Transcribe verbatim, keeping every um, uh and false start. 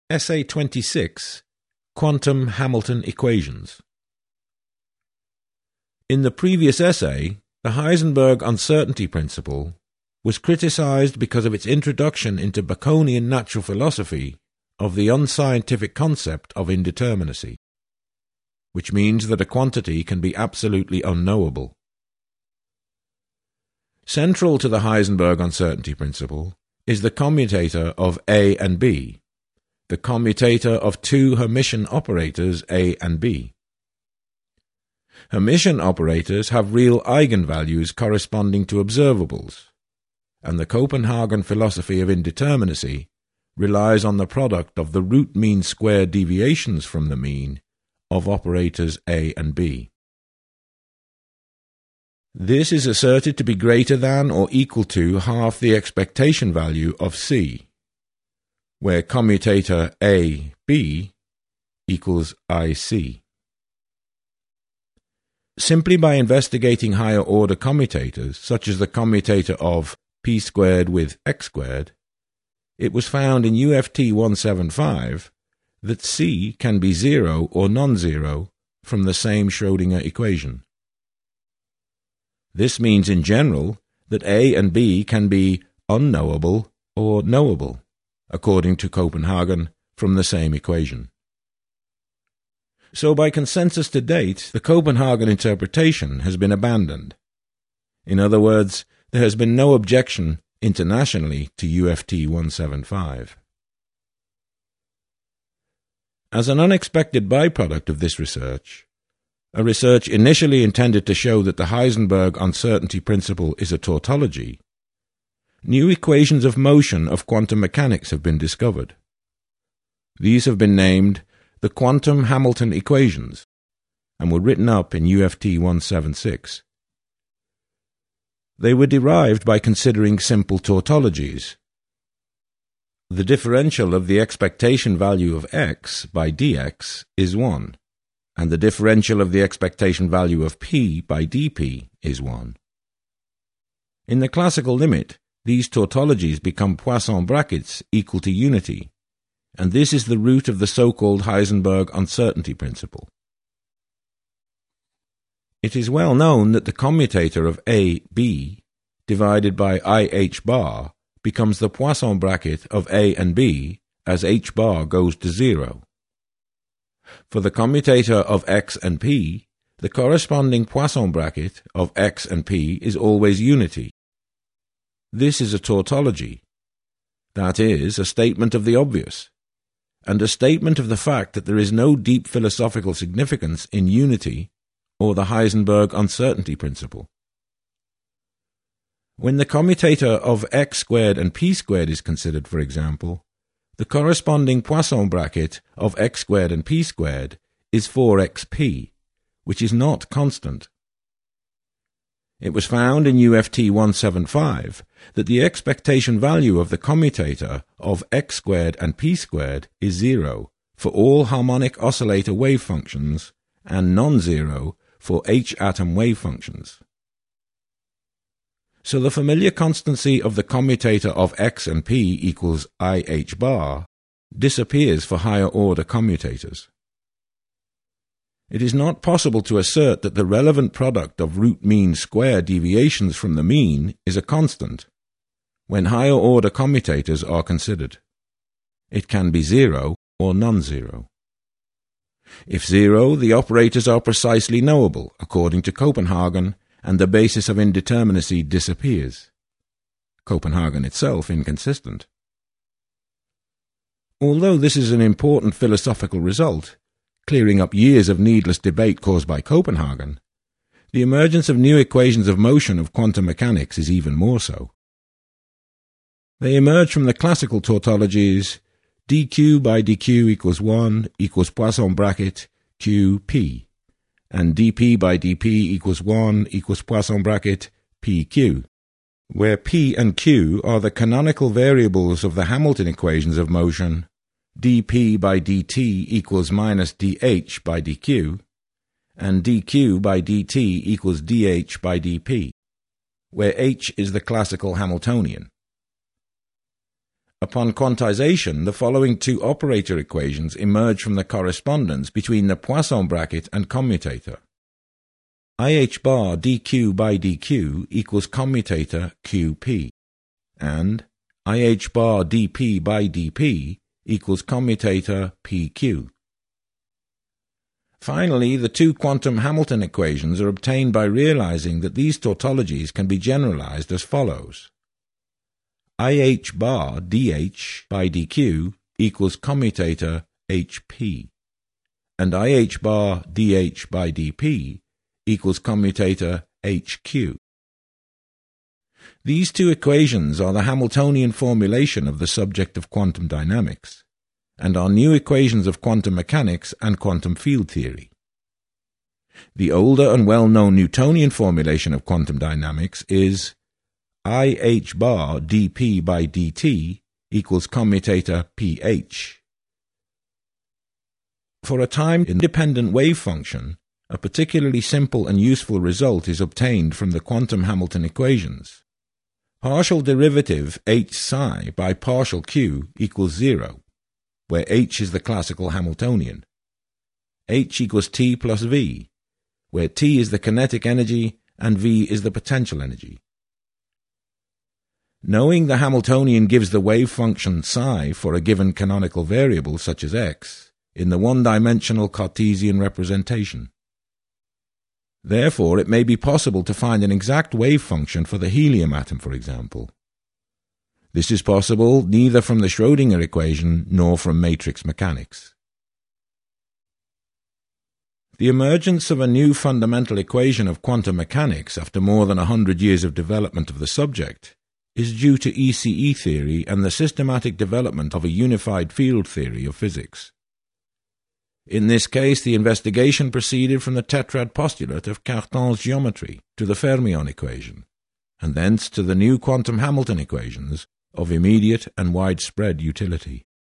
Essay twenty-six, Quantum Hamilton Equations. In the previous essay, the Heisenberg uncertainty principle was criticized because of its introduction into Baconian natural philosophy of the unscientific concept of indeterminacy, which means that a quantity can be absolutely unknowable. Central to the Heisenberg uncertainty principle is the commutator of A and B, the commutator of two Hermitian operators A and B. Hermitian operators have real eigenvalues corresponding to observables, and the Copenhagen philosophy of indeterminacy relies on the product of the root mean square deviations from the mean of operators A and B. This is asserted to be greater than or equal to half the expectation value of C, where commutator A B equals I C. Simply by investigating higher order commutators, such as the commutator of p squared with x squared, it was found in U F T one seventy-five that C can be zero or non-zero from the same Schrödinger equation. This means in general that A and B can be unknowable or knowable, according to Copenhagen, from the same equation. So by consensus to date, the Copenhagen interpretation has been abandoned. In other words, there has been no objection internationally to U F T one seventy-five. As an unexpected byproduct of this research, a research initially intended to show that the Heisenberg uncertainty principle is a tautology, new equations of motion of quantum mechanics have been discovered. These have been named the quantum Hamilton equations and were written up in U F T one seventy-six. They were derived by considering simple tautologies. The differential of the expectation value of x by dx is one, and the differential of the expectation value of p by dp is one. In the classical limit, these tautologies become Poisson brackets equal to unity, and this is the root of the so-called Heisenberg uncertainty principle. It is well known that the commutator of A B divided by I H bar becomes the Poisson bracket of A and B as H bar goes to zero. For the commutator of x and p, the corresponding Poisson bracket of x and p is always unity. This is a tautology, that is, a statement of the obvious, and a statement of the fact that there is no deep philosophical significance in unity or the Heisenberg uncertainty principle. When the commutator of x squared and p squared is considered, for example, the corresponding Poisson bracket of x squared and p squared is four x p, which is not constant. It was found in U F T one seventy-five that the expectation value of the commutator of x squared and p squared is zero for all harmonic oscillator wave functions and non-zero for H-atom wave functions. So the familiar constancy of the commutator of x and p equals I H bar disappears for higher order commutators. It is not possible to assert that the relevant product of root mean square deviations from the mean is a constant when higher order commutators are considered. It can be zero or non-zero. If zero, the operators are precisely knowable, according to Copenhagen, and the basis of indeterminacy disappears. Copenhagen itself inconsistent. Although this is an important philosophical result, clearing up years of needless debate caused by Copenhagen, the emergence of new equations of motion of quantum mechanics is even more so. They emerge from the classical tautologies dq by dq equals one equals Poisson bracket qp, and dp by dp equals one equals Poisson bracket pq, where p and q are the canonical variables of the Hamilton equations of motion dp by dt equals minus dh by dq, and dq by dt equals dh by dp, where h is the classical Hamiltonian. Upon quantization, the following two operator equations emerge from the correspondence between the Poisson bracket and commutator. I h bar dq by dq equals commutator qp, and I h bar dp by dp equals commutator pq. Finally, the two quantum Hamilton equations are obtained by realizing that these tautologies can be generalized as follows. I h bar dh by dq equals commutator hp, and I h bar dh by dp equals commutator hq. These two equations are the Hamiltonian formulation of the subject of quantum dynamics, and are new equations of quantum mechanics and quantum field theory. The older and well-known Newtonian formulation of quantum dynamics is I h bar dp by dt equals commutator ph. For a time-independent wave function, a particularly simple and useful result is obtained from the quantum Hamilton equations. Partial derivative h psi by partial q equals zero, where h is the classical Hamiltonian. H equals t plus v, where t is the kinetic energy and v is the potential energy. Knowing the Hamiltonian gives the wave function psi for a given canonical variable such as x in the one-dimensional Cartesian representation. Therefore, it may be possible to find an exact wave function for the helium atom, for example. This is possible neither from the Schrödinger equation nor from matrix mechanics. The emergence of a new fundamental equation of quantum mechanics after more than a hundred years of development of the subject is due to E C E theory and the systematic development of a unified field theory of physics. In this case, the investigation proceeded from the tetrad postulate of Cartan's geometry to the fermion equation, and thence to the new quantum Hamilton equations of immediate and widespread utility.